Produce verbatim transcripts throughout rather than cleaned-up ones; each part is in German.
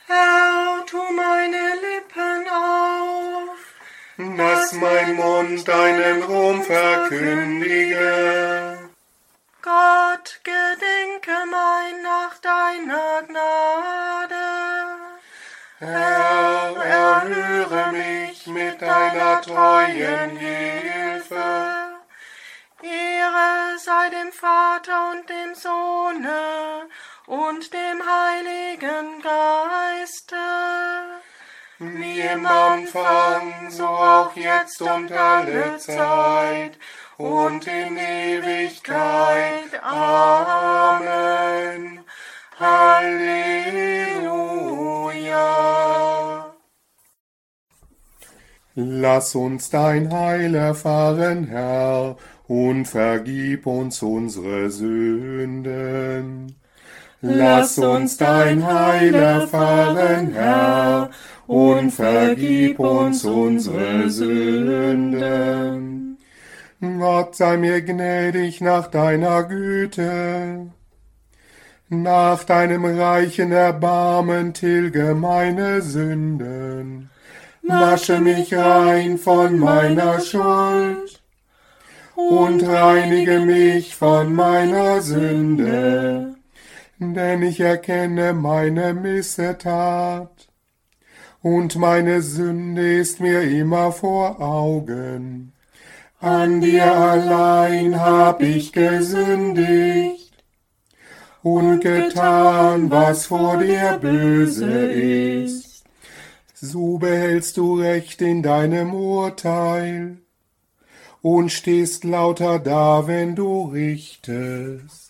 Herr, tu meine Lippen auf, dass mein Mund deinen Ruhm verkündige. Gott, gedenke mein nach deiner Gnade. Herr, erhöre mich mit deiner treuen Hilfe. Ehre sei dem Vater und dem Sohne und dem Heiligen Geiste, Wie im Anfang, so auch jetzt und alle Zeit und in Ewigkeit. Amen. Halleluja. Lass uns dein Heil erfahren, Herr, und vergib uns unsere Sünden. Lass uns dein Heil erfahren, Herr, und vergib uns unsere Sünden. Gott sei mir gnädig nach deiner Güte. Nach deinem reichen Erbarmen tilge meine Sünden. Wasche mich rein von meiner Schuld und reinige mich von meiner Sünde. Denn ich erkenne meine Missetat, und meine Sünde ist mir immer vor Augen. An dir allein hab ich gesündigt und getan, was vor dir böse ist. So behältst du Recht in deinem Urteil und stehst lauter da, wenn du richtest.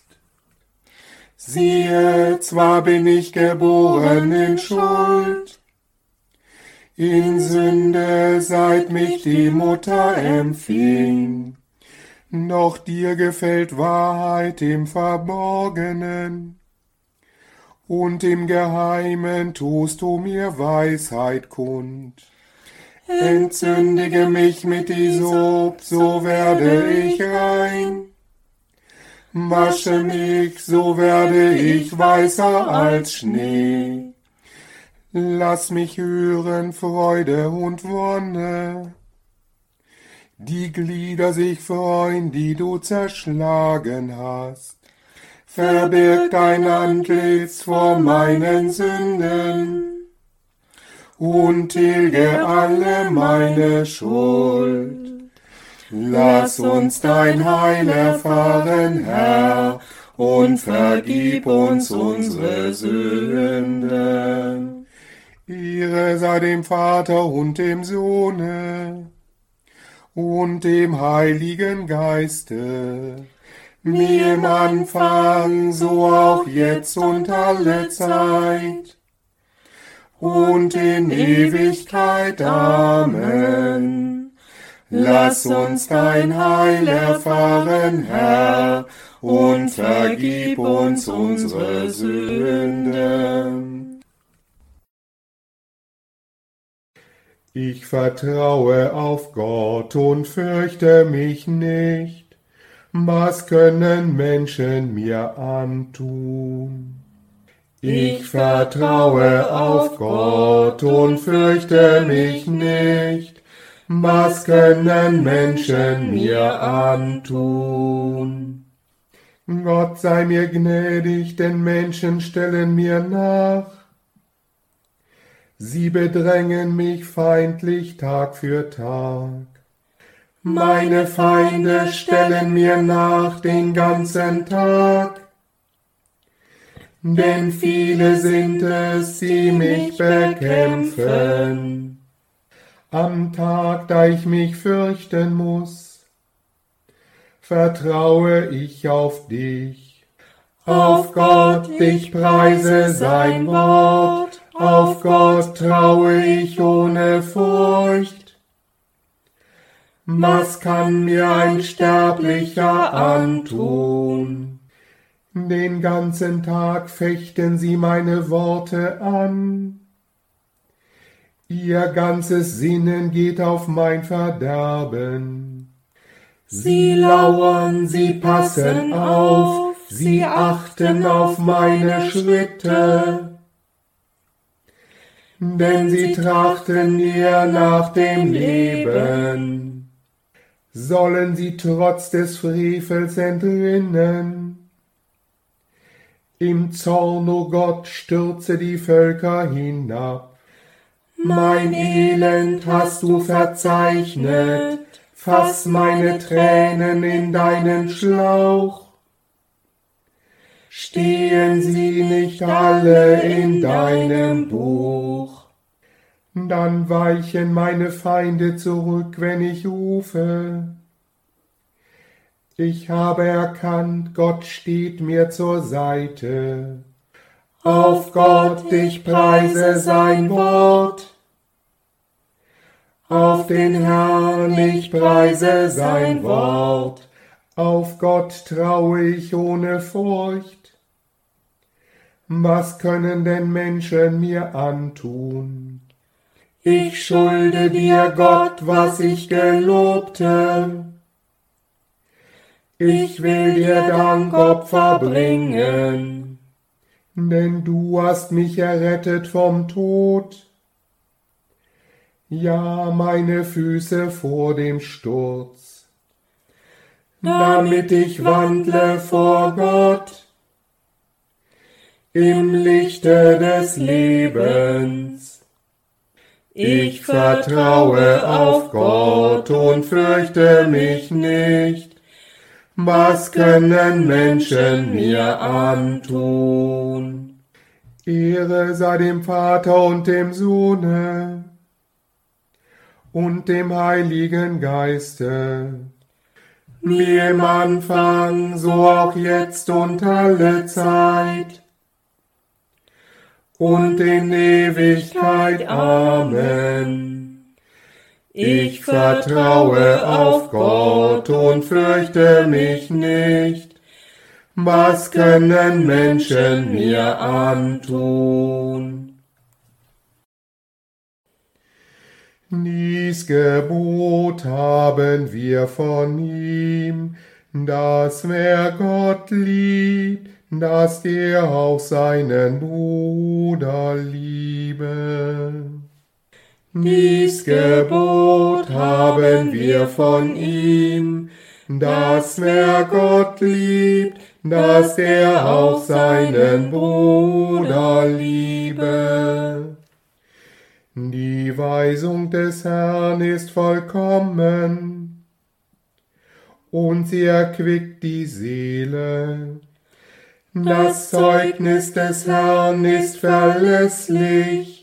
Siehe, zwar bin ich geboren in Schuld, in Sünde, seit mich die Mutter empfing. Doch dir gefällt Wahrheit im Verborgenen, und im Geheimen tust du mir Weisheit kund. Entzündige mich mit Isop, so werde ich rein. Wasche mich, so werde ich weißer als Schnee. Lass mich hören Freude und Wonne, die Glieder sich freuen, die du zerschlagen hast. Verbirg dein Antlitz vor meinen Sünden und tilge alle meine Schuld. Lass uns dein Heil erfahren, Herr, und vergib uns unsere Sünden. Ehre sei dem Vater und dem Sohne und dem Heiligen Geiste, wie im Anfang, so auch jetzt und alle Zeit und in Ewigkeit. Amen. Lass uns dein Heil erfahren, Herr, und vergib uns unsere Sünden. Ich vertraue auf Gott und fürchte mich nicht. Was können Menschen mir antun? Ich vertraue auf Gott und fürchte mich nicht. Was können Menschen mir antun? Gott sei mir gnädig, denn Menschen stellen mir nach. Sie bedrängen mich feindlich Tag für Tag. Meine Feinde stellen mir nach den ganzen Tag. Denn viele sind es, die mich bekämpfen. Am Tag, da ich mich fürchten muss, vertraue ich auf dich. Auf Gott, ich preise sein Wort, auf Gott traue ich ohne Furcht. Was kann mir ein Sterblicher antun? Den ganzen Tag fechten sie meine Worte an. Ihr ganzes Sinnen geht auf mein Verderben. Sie lauern, sie passen auf, sie achten auf meine Schritte. denn sie trachten ihr nach dem Leben. Sollen sie trotz des Frevels entrinnen? Im Zorn, o Gott, stürze die Völker hinab. Mein Elend hast du verzeichnet, fass meine Tränen in deinen Schlauch. Stehen sie nicht alle in deinem Buch? Dann weichen meine Feinde zurück, wenn ich rufe. Ich habe erkannt, Gott steht mir zur Seite. Auf Gott, ich preise sein Wort. Auf den Herrn, ich preise sein Wort. Auf Gott traue ich ohne Furcht. Was können denn Menschen mir antun? Ich schulde dir, Gott, was ich gelobte. Ich will dir Dankopfer bringen, denn du hast mich errettet vom Tod. Ja, meine Füße vor dem Sturz, damit ich wandle vor Gott im Lichte des Lebens. Ich vertraue auf Gott und fürchte mich nicht. Was können Menschen mir antun? Ehre sei dem Vater und dem Sohne und dem Heiligen Geiste, wie im Anfang, so auch jetzt und alle Zeit und in Ewigkeit. Amen. Ich vertraue auf Gott und fürchte mich nicht. Was können Menschen mir antun? Dies Gebot haben wir von ihm, dass wer Gott liebt, dass der auch seinen Bruder liebe. Dies Gebot haben wir von ihm, dass wer Gott liebt, dass der auch seinen Bruder liebe. Die Weisung des Herrn ist vollkommen, und sie erquickt die Seele. Das Zeugnis des Herrn ist verlässlich,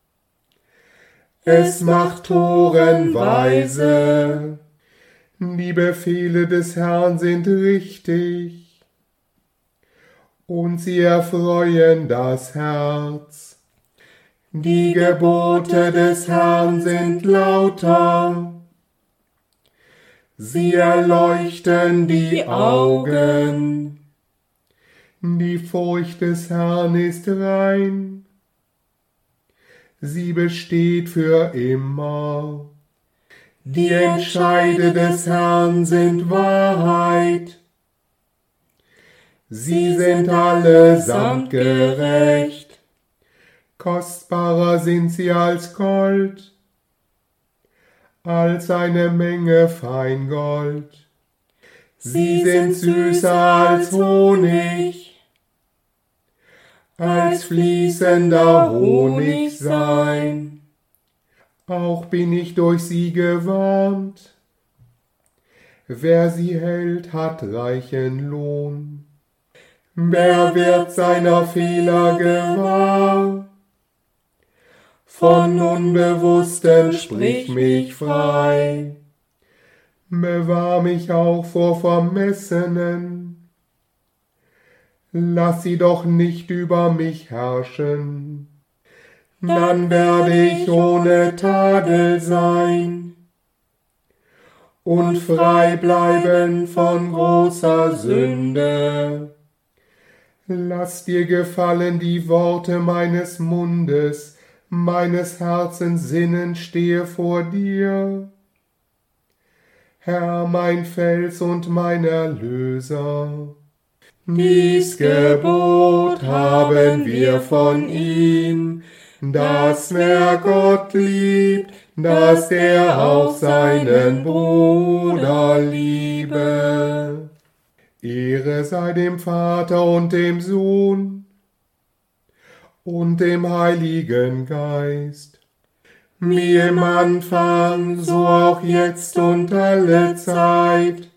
es macht Toren weise. Die Befehle des Herrn sind richtig, und sie erfreuen das Herz. Die Gebote des Herrn sind lauter, sie erleuchten die Augen. Die Furcht des Herrn ist rein, sie besteht für immer. Die Entscheide des Herrn sind Wahrheit, sie sind allesamt gerecht. Kostbarer sind sie als Gold, als eine Menge Feingold. Sie sind süßer als Honig, als fließender Honigsein. Auch bin ich durch sie gewarnt. Wer sie hält, hat reichen Lohn. Wer wird seiner Fehler gewahr? Von Unbewussten sprich mich frei. Bewahr mich auch vor Vermessenen. Lass sie doch nicht über mich herrschen. Dann werde ich ohne Tadel sein und frei bleiben von großer Sünde. Lass dir gefallen die Worte meines Mundes, meines Herzens Sinnen stehe vor dir. Herr, mein Fels und mein Erlöser. Dies Gebot haben wir von ihm, dass wer Gott liebt, dass er auch seinen Bruder liebe. Ehre sei dem Vater und dem Sohn und dem Heiligen Geist, wie im Anfang, so auch jetzt und alle Zeit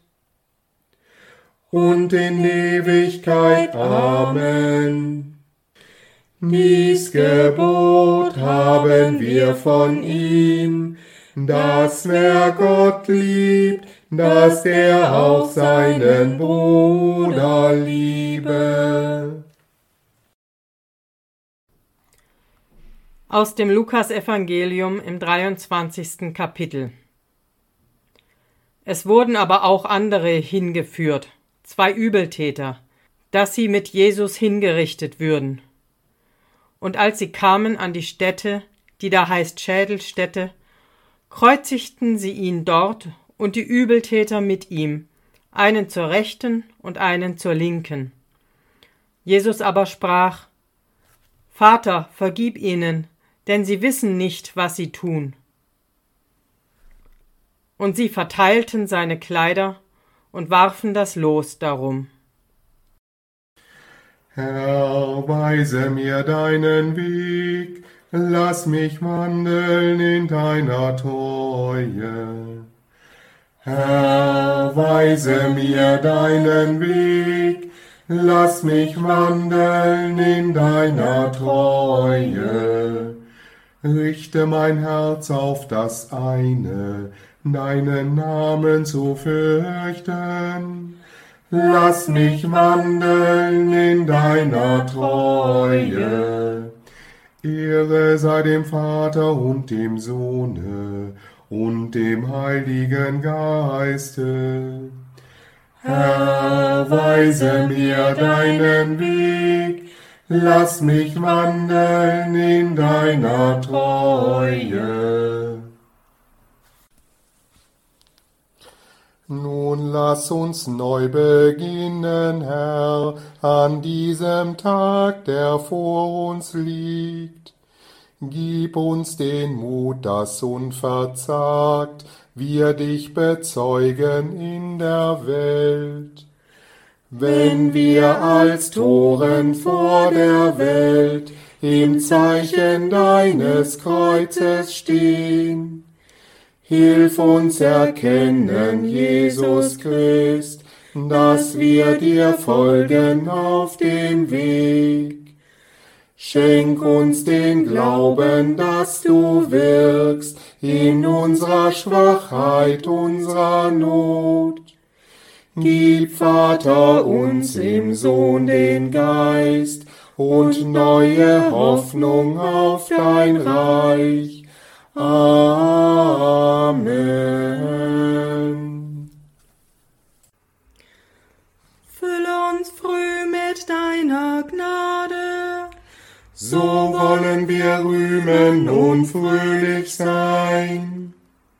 und in Ewigkeit. Amen. Dies Gebot haben wir von ihm, dass wer Gott liebt, dass er auch seinen Bruder liebe. Aus dem Lukasevangelium im dreiundzwanzigsten Kapitel. Es wurden aber auch andere hingeführt, zwei Übeltäter, dass sie mit Jesus hingerichtet würden. Und als sie kamen an die Stätte, die da heißt Schädelstätte, kreuzigten sie ihn dort und die Übeltäter mit ihm, einen zur Rechten und einen zur Linken. Jesus aber sprach: Vater, vergib ihnen, denn sie wissen nicht, was sie tun. Und sie verteilten seine Kleider und warfen das Los darum. Herr, weise mir deinen Weg, lass mich wandeln in deiner Treue. Herr, weise mir deinen Weg, lass mich wandeln in deiner Treue. Richte mein Herz auf das eine, deinen Namen zu fürchten. Lass mich wandeln in deiner Treue. Ehre sei dem Vater und dem Sohne und dem Heiligen Geiste. Herr, weise mir deinen Weg, lass mich wandeln in deiner Treue. Nun lass uns neu beginnen, Herr, an diesem Tag, der vor uns liegt. Gib uns den Mut, dass unverzagt wir dich bezeugen in der Welt. Wenn wir als Toren vor der Welt im Zeichen deines Kreuzes stehen, hilf uns erkennen, Jesus Christ, dass wir dir folgen auf dem Weg. Schenk uns den Glauben, dass du wirkst in unserer Schwachheit, unserer Not. Gib, Vater, uns im Sohn den Geist und neue Hoffnung auf dein Reich. Amen. Fülle uns früh mit deiner Gnade, so wollen wir rühmen und fröhlich sein.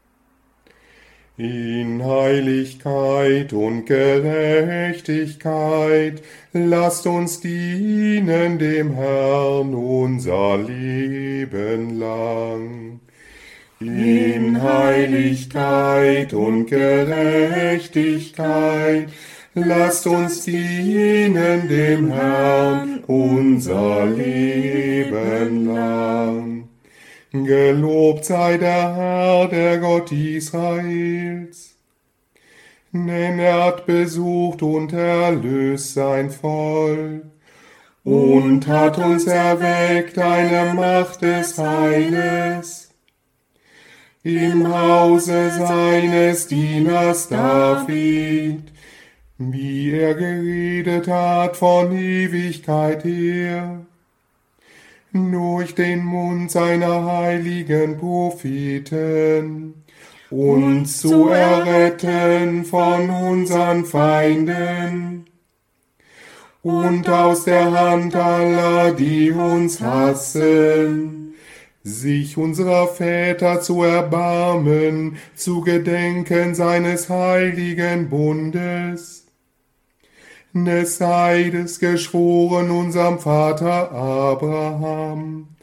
In Heiligkeit und Gerechtigkeit lasst uns dienen dem Herrn unser Leben lang. In Heiligkeit und Gerechtigkeit lasst uns dienen dem Herrn unser Leben lang. Gelobt sei der Herr, der Gott Israels, denn er hat besucht und erlöst sein Volk und hat uns erweckt eine Macht des Heiles im Hause seines Dieners David, wie er geredet hat von Ewigkeit her, durch den Mund seiner heiligen Propheten, uns zu erretten von unseren Feinden und aus der Hand aller, die uns hassen, sich unserer Väter zu erbarmen, zu gedenken seines heiligen Bundes, des Eides geschworen unserem Vater Abraham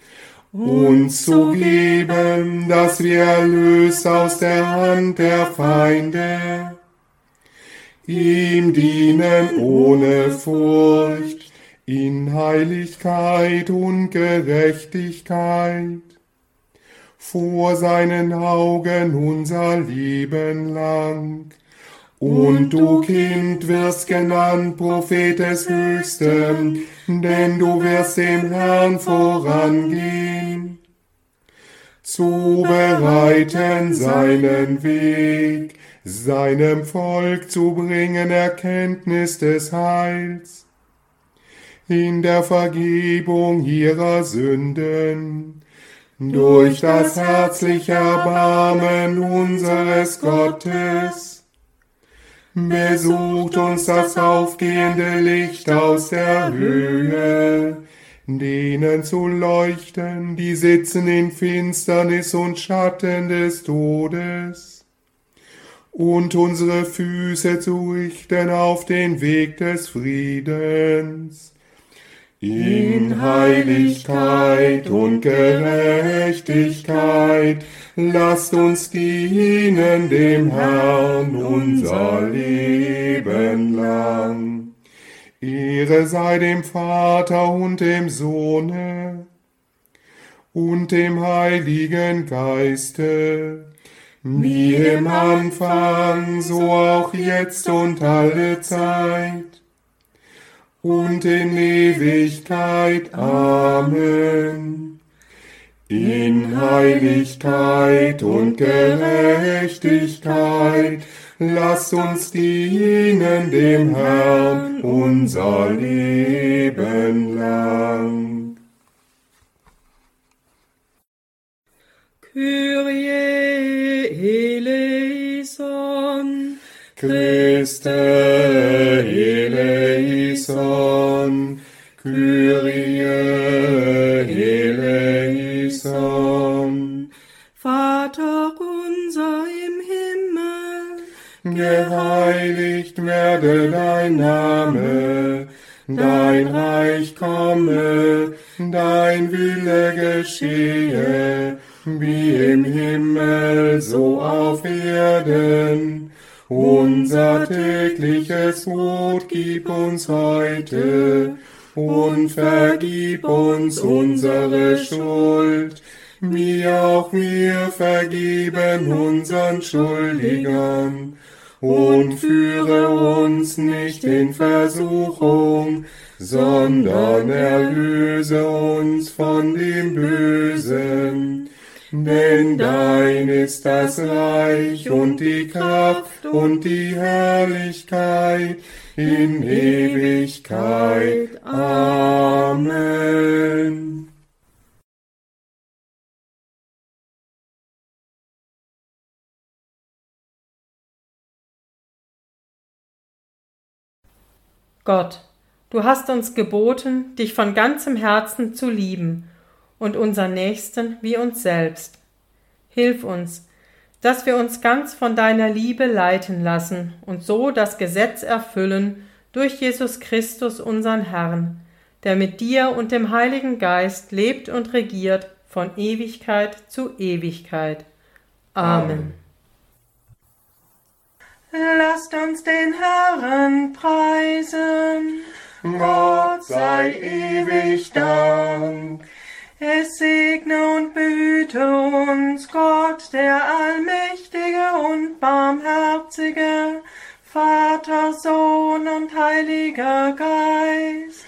uns zu geben, dass wir Erlös aus der Hand der Feinde ihm dienen ohne Furcht, in Heiligkeit und Gerechtigkeit, vor seinen Augen unser Leben lang. Und du, Kind, wirst genannt Prophet des Höchsten, denn du wirst dem Herrn vorangehen, zu bereiten seinen Weg, seinem Volk zu bringen Erkenntnis des Heils, in der Vergebung ihrer Sünden, durch das herzliche Erbarmen unseres Gottes. Besucht uns das aufgehende Licht aus der Höhe, denen zu leuchten, die sitzen in Finsternis und Schatten des Todes, und unsere Füße zu richten auf den Weg des Friedens. In Heiligkeit und Gerechtigkeit lasst uns dienen dem Herrn unser Leben lang. Ehre sei dem Vater und dem Sohne und dem Heiligen Geiste, wie im Anfang, so auch jetzt und alle Zeit und in Ewigkeit. Amen. In Heiligkeit und Gerechtigkeit lasst uns dienen dem Herrn unser Leben lang. Kyrie eleison, Christe eleison, Kyrie eleison. Vater unser im Himmel, Geheiligt werde dein Name, dein Reich komme, dein Wille geschehe, wie im Himmel, so auf Erden. Unser tägliches Brot gib uns heute und vergib uns unsere Schuld, wie auch wir vergeben unseren Schuldigern. Und führe uns nicht in Versuchung, sondern erlöse uns von dem Bösen. Denn dein ist das Reich und die Kraft und die Herrlichkeit in Ewigkeit. Amen. Gott, du hast uns geboten, dich von ganzem Herzen zu lieben und unseren Nächsten wie uns selbst. Hilf uns, dass wir uns ganz von deiner Liebe leiten lassen und so das Gesetz erfüllen durch Jesus Christus, unseren Herrn, der mit dir und dem Heiligen Geist lebt und regiert von Ewigkeit zu Ewigkeit. Amen. lasst uns den Herrn preisen. Gott sei ewig Dank. Es segne und behüte uns Gott, der allmächtige und barmherzige, Vater, Sohn und Heiliger Geist.